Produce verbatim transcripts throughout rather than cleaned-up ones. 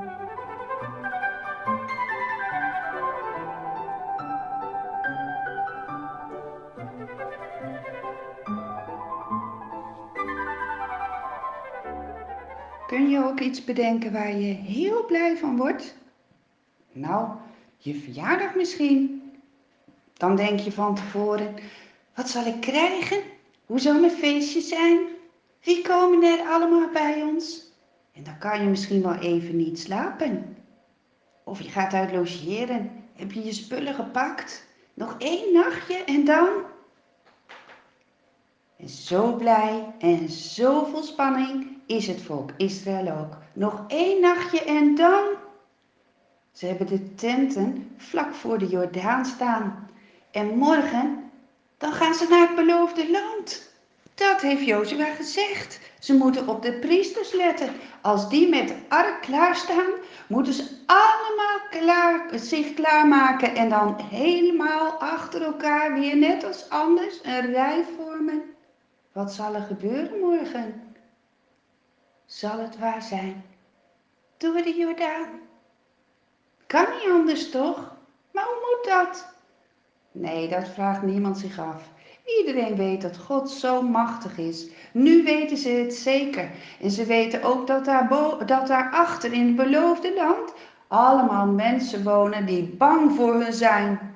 Kun je ook iets bedenken waar je heel blij van wordt? Nou, je verjaardag misschien. Dan denk je van tevoren, wat zal ik krijgen? Hoe zal mijn feestje zijn? Wie komen er allemaal bij ons? En dan kan je misschien wel even niet slapen. Of je gaat uit logeren. Heb je je spullen gepakt? Nog één nachtje en dan? En zo blij en zo vol spanning is het volk Israël ook. Nog één nachtje en dan? Ze hebben de tenten vlak voor de Jordaan staan. En morgen, dan gaan ze naar het beloofde land. Dat heeft Jozua gezegd. Ze moeten op de priesters letten. Als die met de ark klaarstaan, moeten ze allemaal klaar, zich klaarmaken. En dan helemaal achter elkaar weer net als anders een rij vormen. Wat zal er gebeuren morgen? Zal het waar zijn? Door de Jordaan? Kan niet anders toch? Maar hoe moet dat? Nee, dat vraagt niemand zich af. Iedereen weet dat God zo machtig is. Nu weten ze het zeker. En ze weten ook dat daar, dat daar achter in het beloofde land allemaal mensen wonen die bang voor hun zijn.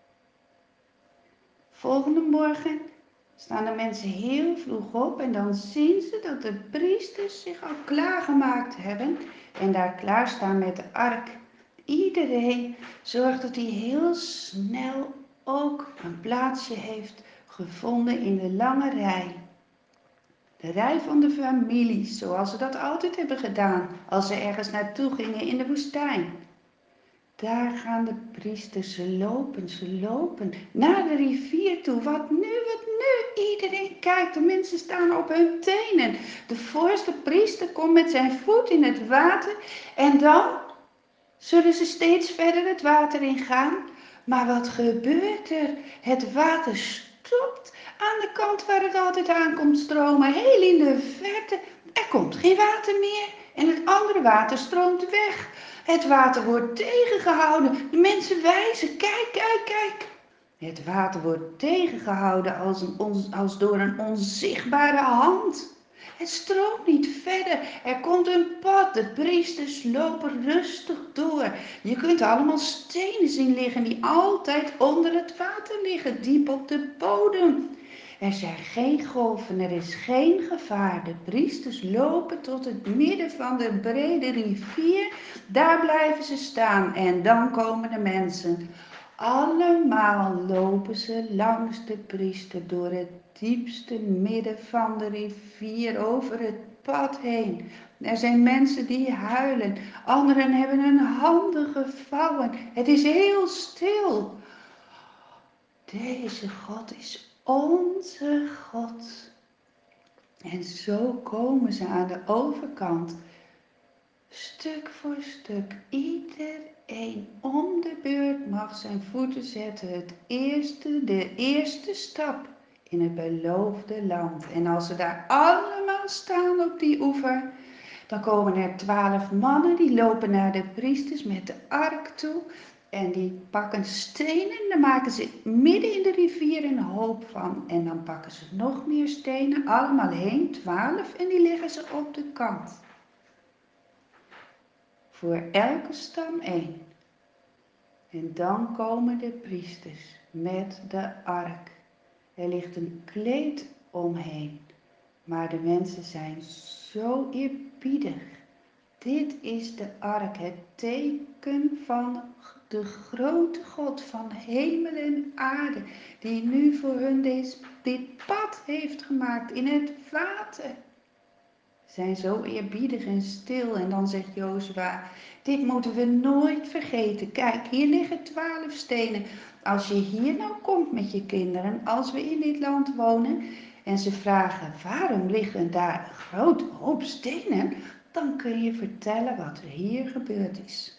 Volgende morgen staan de mensen heel vroeg op en dan zien ze dat de priesters zich al klaargemaakt hebben en daar klaarstaan met de ark. Iedereen zorgt dat hij heel snel ook een plaatsje heeft gevonden in de lange rij. De rij van de families, zoals ze dat altijd hebben gedaan als ze ergens naartoe gingen in de woestijn. Daar gaan de priesters, ze lopen, ze lopen naar de rivier toe. Wat nu, wat nu? Iedereen kijkt, de mensen staan op hun tenen. De voorste priester komt met zijn voet in het water en dan zullen ze steeds verder het water ingaan. Maar wat gebeurt er? Het water stopt aan de kant waar het altijd aan komt stromen, heel in de verte. Er komt geen water meer en het andere water stroomt weg. Het water wordt tegengehouden. De mensen wijzen, kijk, kijk, kijk. Het water wordt tegengehouden als, een, als door een onzichtbare hand. Het stroomt niet verder. Er komt een pad. De priesters lopen rustig door. Je kunt allemaal stenen zien liggen die altijd onder het water liggen, diep op de bodem. Er zijn geen golven, er is geen gevaar. De priesters lopen tot het midden van de brede rivier. Daar blijven ze staan en dan komen de mensen. Allemaal lopen ze langs de priester door het diepste midden van de rivier over het pad heen. Er zijn mensen die huilen, anderen hebben hun handen gevouwen. Het is heel stil. Deze God is onze God. En zo komen ze aan de overkant. Stuk voor stuk, iedereen om de beurt mag zijn voeten zetten. Het eerste, de eerste stap in het beloofde land. En als ze daar allemaal staan op die oever, dan komen er twaalf mannen die lopen naar de priesters met de ark toe. En die pakken stenen, daar maken ze midden in de rivier een hoop van. En dan pakken ze nog meer stenen, allemaal heen, twaalf, en die leggen ze op de kant. Voor elke stam één. En dan komen de priesters met de ark. Er ligt een kleed omheen, maar de mensen zijn zo eerbiedig. Dit is de ark, het teken van de grote God van hemel en aarde, die nu voor hun deze, dit pad heeft gemaakt in het water. Zijn zo eerbiedig en stil en dan zegt Jozua, dit moeten we nooit vergeten. Kijk, hier liggen twaalf stenen. Als je hier nou komt met je kinderen, als we in dit land wonen en ze vragen waarom liggen daar een grote hoop stenen, dan kun je vertellen wat er hier gebeurd is.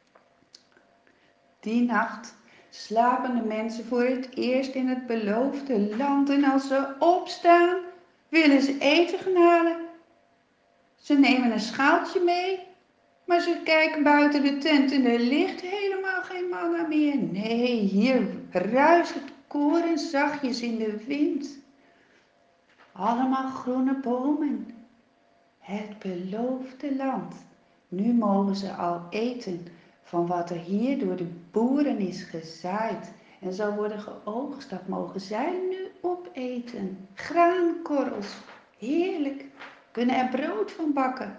Die nacht slapen de mensen voor het eerst in het beloofde land en als ze opstaan, willen ze eten gaan halen. Ze nemen een schaaltje mee, Maar ze kijken buiten de tent en er ligt helemaal geen manna meer. Nee, hier ruist het koren zachtjes in de wind. Allemaal groene bomen. Het beloofde land. Nu mogen ze al eten van wat er hier door de boeren is gezaaid. En zal worden geoogst, dat mogen zij nu opeten. Graankorrels, heerlijk, kunnen er brood van bakken.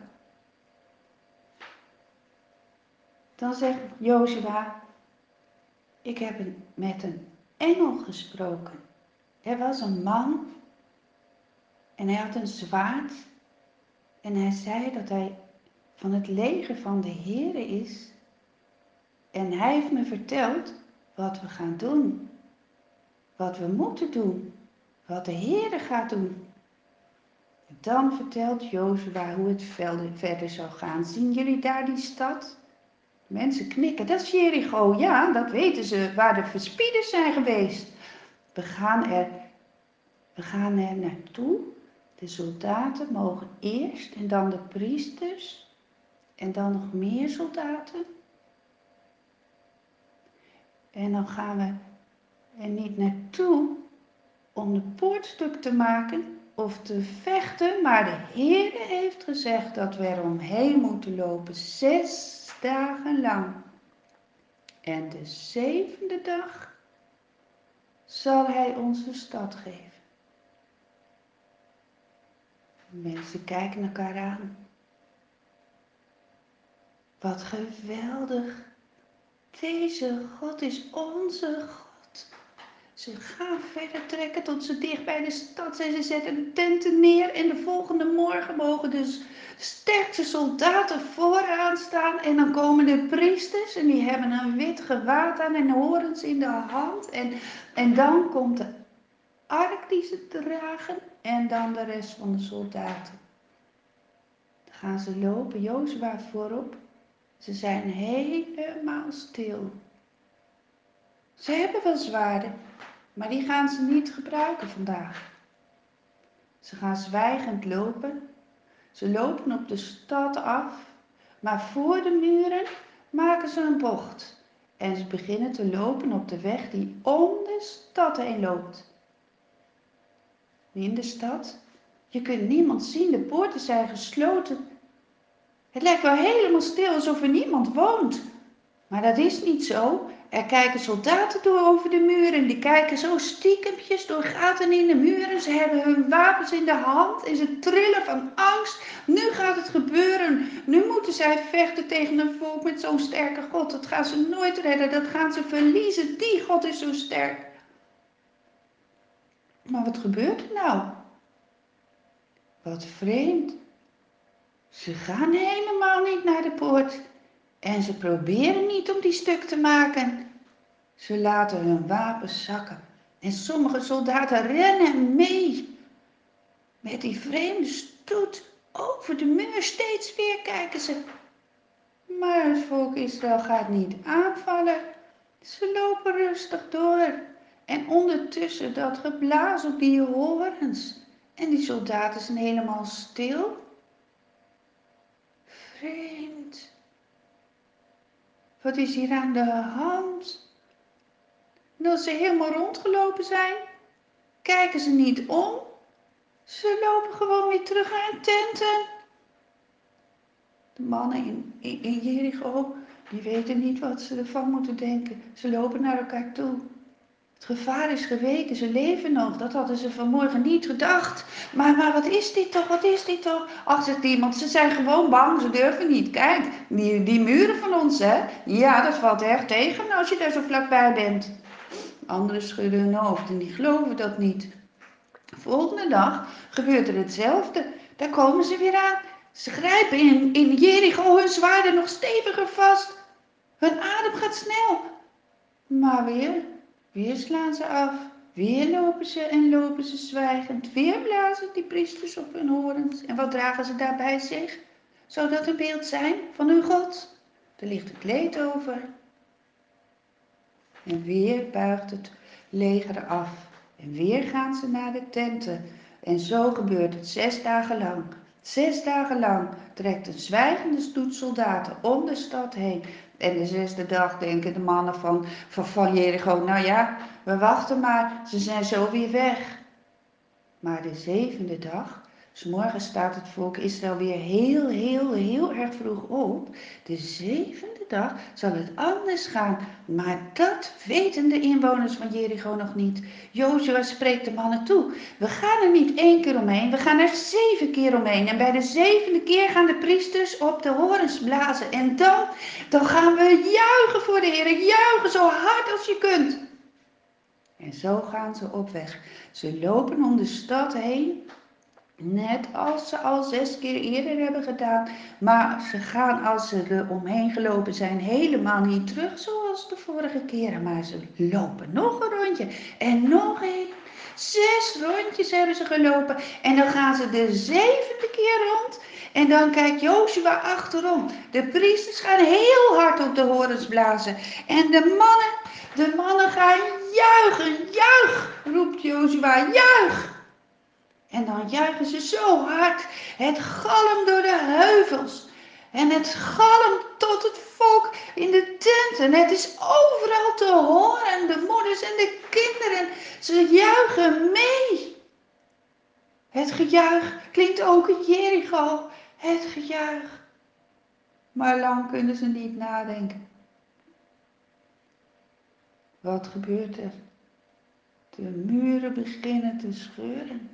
Dan zegt Jozua, ik heb met een engel gesproken. Er was een man en hij had een zwaard. En hij zei dat hij van het leger van de Heere is. En hij heeft me verteld wat we gaan doen. Wat we moeten doen. Wat de Heere gaat doen. En dan vertelt Jozua hoe het verder zal gaan. Zien jullie daar die stad? Mensen knikken. Dat is Jericho. Ja, dat weten ze. Waar de verspieders zijn geweest. We gaan er, we gaan er naartoe. De soldaten mogen eerst en dan de priesters. En dan nog meer soldaten. En dan gaan we er niet naartoe om de poort stuk te maken of te vechten. Maar de Heer heeft gezegd dat we er omheen moeten lopen. Zes dagen lang. En de zevende dag zal hij ons de stad geven. Mensen kijken elkaar aan. Wat geweldig. Deze God is onze God. Ze gaan verder trekken tot ze dicht bij de stad zijn. Ze zetten de tenten neer en de volgende morgen mogen dus de sterkste soldaten vooraan staan. En dan komen de priesters en die hebben een wit gewaad aan en horens in de hand. En, en dan komt de ark die ze dragen en dan de rest van de soldaten. Dan gaan ze lopen, Jozua voorop. Ze zijn helemaal stil. Ze hebben wel zwaarden, maar die gaan ze niet gebruiken vandaag. Ze gaan zwijgend lopen. Ze lopen op de stad af, maar voor de muren maken ze een bocht. En ze beginnen te lopen op de weg die om de stad heen loopt. In de stad, je kunt niemand zien, de poorten zijn gesloten. Het lijkt wel helemaal stil, alsof er niemand woont. Maar dat is niet zo. Er kijken soldaten door over de muren. Die kijken zo stiekempjes door gaten in de muren. Ze hebben hun wapens in de hand en ze trillen van angst. Nu gaat het gebeuren. Nu moeten zij vechten tegen een volk met zo'n sterke God. Dat gaan ze nooit redden. Dat gaan ze verliezen. Die God is zo sterk. Maar wat gebeurt er nou? Wat vreemd. Ze gaan helemaal niet naar de poort. En ze proberen niet om die stuk te maken. Ze laten hun wapens zakken. En sommige soldaten rennen mee. Met die vreemde stoet over de muur steeds weer kijken ze. Maar het volk Israël gaat niet aanvallen. Ze lopen rustig door. En ondertussen dat geblaas op die horens. En die soldaten zijn helemaal stil. Vreemd. Wat is hier aan de hand? En als ze helemaal rondgelopen zijn, kijken ze niet om. Ze lopen gewoon weer terug naar hun tenten. De mannen in, in, in Jericho, die weten niet wat ze ervan moeten denken. Ze lopen naar elkaar toe. Het gevaar is geweken, ze leven nog. Dat hadden ze vanmorgen niet gedacht. Maar, maar wat is dit toch, wat is dit toch? Ach, zegt iemand, ze zijn gewoon bang, ze durven niet. Kijk, die, die muren van ons, hè. Ja, dat valt erg tegen als je daar zo vlakbij bent. Anderen schudden hun hoofd en die geloven dat niet. De volgende dag gebeurt er hetzelfde. Daar komen ze weer aan. Ze grijpen in, in Jericho hun zwaarden nog steviger vast. Hun adem gaat snel. Maar weer... Weer slaan ze af, weer lopen ze en lopen ze zwijgend, weer blazen die priesters op hun horens. En wat dragen ze daarbij zich? Zou dat een beeld zijn van hun God? Er ligt een kleed over. En weer buigt het leger af. En weer gaan ze naar de tenten. En zo gebeurt het zes dagen lang. Zes dagen lang trekt een zwijgende stoet soldaten om de stad heen. En de zesde dag denken de mannen van, van, van Jericho, nou ja, we wachten maar, ze zijn zo weer weg. Maar de zevende dag, 's morgens staat het volk Israël weer heel, heel, heel erg vroeg op. De zevende dag zal het anders gaan, maar dat weten de inwoners van Jericho nog niet. Jozua spreekt de mannen toe. We gaan er niet één keer omheen, we gaan er zeven keer omheen. En bij de zevende keer gaan de priesters op de horens blazen. En dan, dan gaan we juichen voor de Heer, juichen zo hard als je kunt. En zo gaan ze op weg. Ze lopen om de stad heen, net als ze al zes keer eerder hebben gedaan. Maar ze gaan, als ze er omheen gelopen zijn, helemaal niet terug zoals de vorige keren. Maar ze lopen nog een rondje en nog een. Zes rondjes hebben ze gelopen. En dan gaan ze de zevende keer rond. En dan kijkt Jozua achterom. De priesters gaan heel hard op de horens blazen. En de mannen, de mannen gaan juichen. Juich, roept Jozua, juich. En dan juichen ze zo hard. Het galmt door de heuvels. En het galmt tot het volk in de tenten. Het is overal te horen. De moeders en de kinderen, ze juichen mee. Het gejuich klinkt ook in Jericho. Het gejuich. Maar lang kunnen ze niet nadenken. Wat gebeurt er? De muren beginnen te scheuren.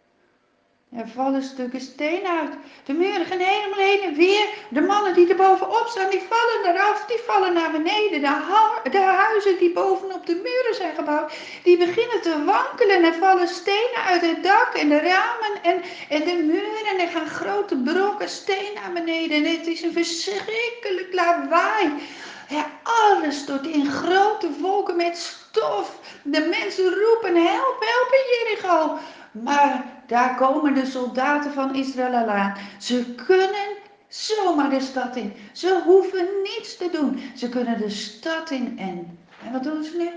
Er vallen stukken steen uit. De muren gaan helemaal heen en weer. De mannen die er bovenop staan, die vallen eraf. Die vallen naar beneden. De, hu de huizen die bovenop de muren zijn gebouwd, die beginnen te wankelen. Er vallen stenen uit het dak en de ramen en, en de muren. En er gaan grote brokken steen naar beneden. En het is een verschrikkelijk lawaai. Ja, alles stort in grote wolken met stof. De mensen roepen, help, help in Jericho. Maar daar komen de soldaten van Israël al aan. Ze kunnen zomaar de stad in. Ze hoeven niets te doen. Ze kunnen de stad in en, en wat doen ze nu?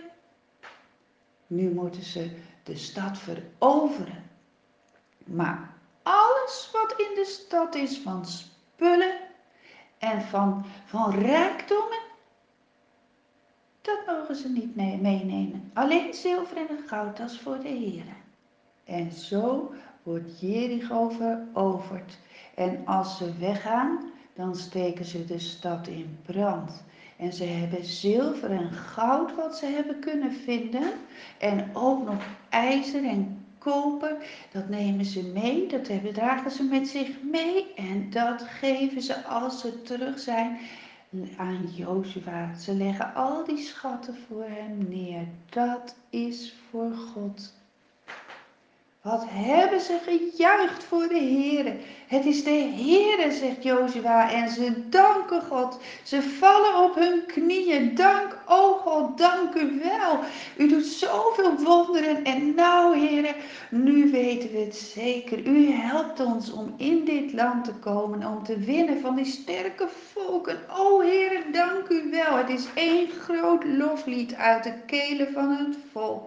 Nu moeten ze de stad veroveren. Maar alles wat in de stad is van spullen en van, van rijkdommen, dat mogen ze niet mee, meenemen. Alleen zilver en goud, dat is voor de heren. En zo wordt Jericho veroverd. En als ze weggaan, dan steken ze de stad in brand. En ze hebben zilver en goud wat ze hebben kunnen vinden. En ook nog ijzer en koper. Dat nemen ze mee, dat hebben, dragen ze met zich mee. En dat geven ze als ze terug zijn aan Jozua. Ze leggen al die schatten voor hem neer. Dat is voor God. Wat hebben ze gejuicht voor de Heere. Het is de Heere, zegt Jozua, en ze danken God. Ze vallen op hun knieën. Dank, o God, dank u wel. U doet zoveel wonderen. En nou, Heere, nu weten we het zeker. U helpt ons om in dit land te komen, om te winnen van die sterke volken. O Heere, dank u wel. Het is één groot loflied uit de kelen van het volk.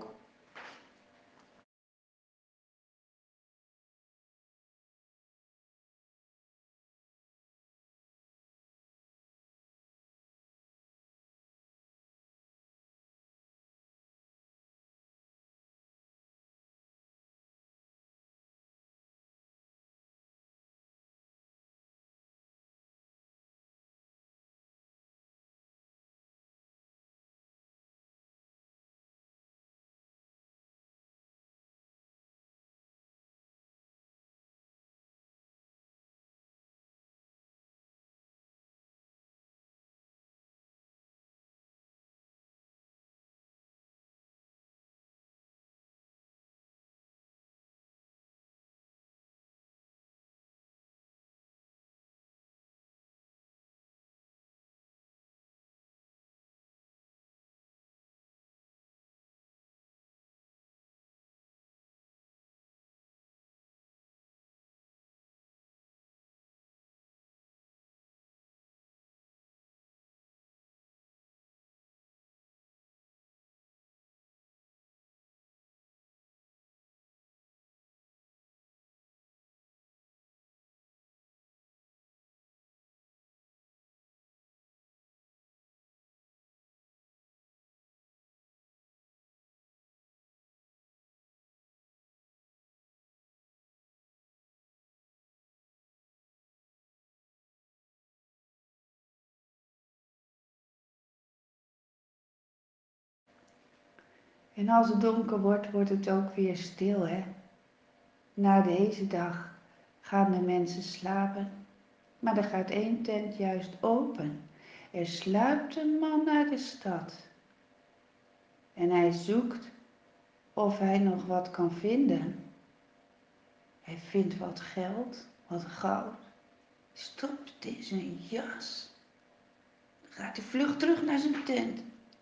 En als het donker wordt, wordt het ook weer stil, hè? Na deze dag gaan de mensen slapen, maar er gaat één tent juist open. Er sluipt een man naar de stad. En hij zoekt of hij nog wat kan vinden. Hij vindt wat geld, wat goud, stopt het in zijn jas. Dan gaat hij vlug terug naar zijn tent.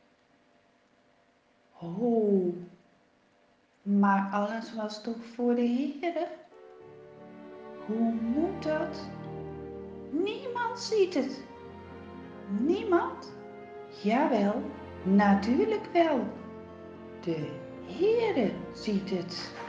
Oh, maar alles was toch voor de Heere? Hoe moet dat? Niemand ziet het. Niemand? Jawel, natuurlijk wel. De Heere ziet het.